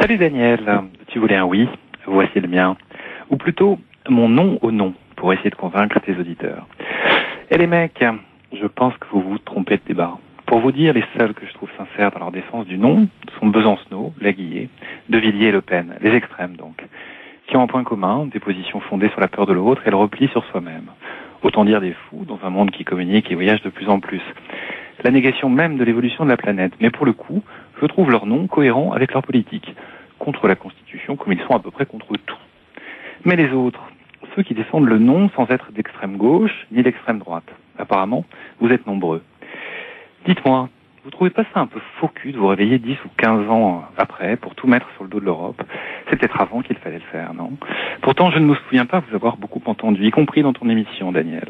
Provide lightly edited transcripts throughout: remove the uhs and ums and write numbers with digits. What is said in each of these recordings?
Salut Daniel, tu voulais un oui, voici le mien. Ou plutôt, mon non au non, pour essayer de convaincre tes auditeurs. Et les mecs, je pense que vous vous trompez de débat. Pour vous dire, les seuls que je trouve sincères dans leur défense du non sont Besancenot, Laguiller, De Villiers et Le Pen, les extrêmes donc, qui ont un point commun, des positions fondées sur la peur de l'autre et le repli sur soi-même. Autant dire des fous dans un monde qui communique et voyage de plus en plus. La négation même de l'évolution de la planète. Mais pour le coup, je trouve leur non cohérent avec leur politique. Contre la Constitution, comme ils sont à peu près contre tout. Mais les autres, ceux qui défendent le non sans être d'extrême gauche ni d'extrême droite. Apparemment, vous êtes nombreux. Dites-moi, vous trouvez pas ça un peu faux cul de vous réveiller 10 ou 15 ans après pour tout mettre sur le dos de l'Europe? C'est peut-être avant qu'il fallait le faire, non? Pourtant, je ne me souviens pas vous avoir beaucoup entendu, y compris dans ton émission, Daniel.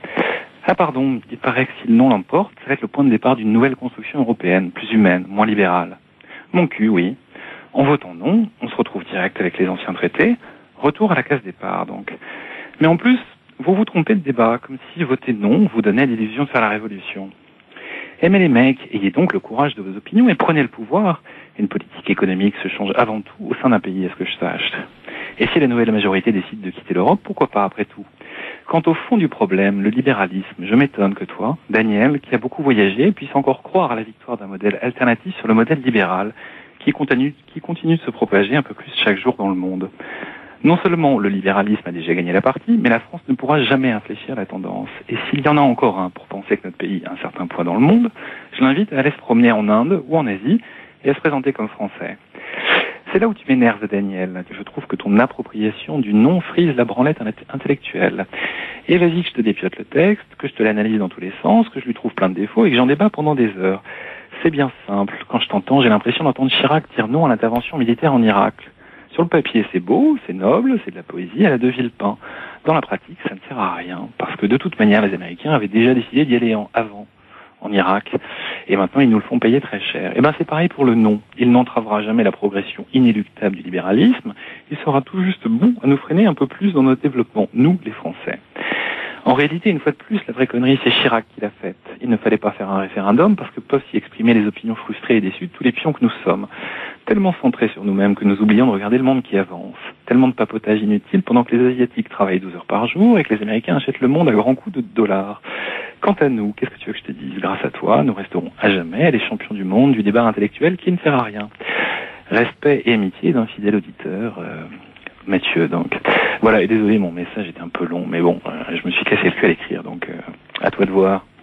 Ah pardon, il paraît que si le non l'emporte, ça va être le point de départ d'une nouvelle construction européenne, plus humaine, moins libérale. Mon cul, oui. En votant non, on se retrouve direct avec les anciens traités, retour à la case départ donc. Mais en plus, vous vous trompez de débat, comme si voter non vous donnait l'illusion de faire la révolution. Mais les mecs, ayez donc le courage de vos opinions et prenez le pouvoir. Une politique économique se change avant tout au sein d'un pays, à ce que je sache. Et si la nouvelle majorité décide de quitter l'Europe, pourquoi pas après tout? Quant au fond du problème, le libéralisme, je m'étonne que toi, Daniel, qui a beaucoup voyagé, puisse encore croire à la victoire d'un modèle alternatif sur le modèle libéral, qui continue de se propager un peu plus chaque jour dans le monde. Non seulement le libéralisme a déjà gagné la partie, mais la France ne pourra jamais infléchir la tendance. Et s'il y en a encore un pour penser que notre pays a un certain poids dans le monde, je l'invite à aller se promener en Inde ou en Asie et à se présenter comme français. C'est là où tu m'énerves, Daniel. Je trouve que ton appropriation du non frise la branlette intellectuelle. Et vas-y que je te dépiote le texte, que je te l'analyse dans tous les sens, que je lui trouve plein de défauts et que j'en débat pendant des heures. C'est bien simple. Quand je t'entends, j'ai l'impression d'entendre Chirac dire non à l'intervention militaire en Irak. Sur le papier, c'est beau, c'est noble, c'est de la poésie à la De Villepin. Dans la pratique, ça ne sert à rien, parce que de toute manière, les Américains avaient déjà décidé d'y aller avant, en Irak, et maintenant ils nous le font payer très cher. Et ben c'est pareil pour le non. Il n'entravera jamais la progression inéluctable du libéralisme, il sera tout juste bon à nous freiner un peu plus dans notre développement, nous, les Français. En réalité, une fois de plus, la vraie connerie, c'est Chirac qui l'a faite. Il ne fallait pas faire un référendum parce que peuvent s'y exprimer les opinions frustrées et déçues de tous les pions que nous sommes. Tellement centrés sur nous-mêmes que nous oublions de regarder le monde qui avance. Tellement de papotage inutile pendant que les Asiatiques travaillent 12 heures par jour et que les Américains achètent le monde à grands coups de dollars. Quant à nous, qu'est-ce que tu veux que je te dise? Grâce à toi, nous resterons à jamais les champions du monde du débat intellectuel qui ne sert à rien. Respect et amitié d'un fidèle auditeur... Mathieu, donc. Voilà, et désolé, mon message était un peu long, mais bon, je me suis cassé le cul à l'écrire, donc à toi de voir.